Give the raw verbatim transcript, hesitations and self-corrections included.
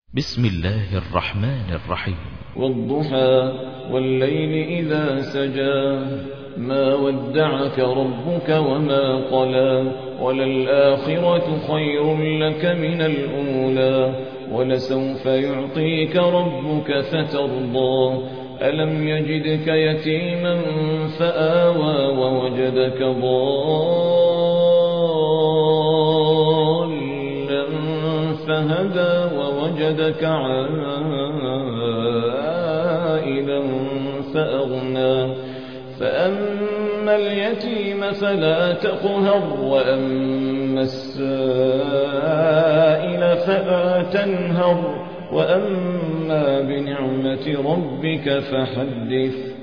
بسم الله الرحمن الرحيم. والضحى والليل إذا سجى ما ودعك ربك وما قلى وللآخرة خير لك من الأولى ولسوف يعطيك ربك فترضى ألم يجدك يتيما فآوى ووجدك ضالا فهدى ووجدك عائلا فأغنى فأما اليتيم فلا تقهر وأما السائل فلا تنهر وأما بنعمة ربك فحدث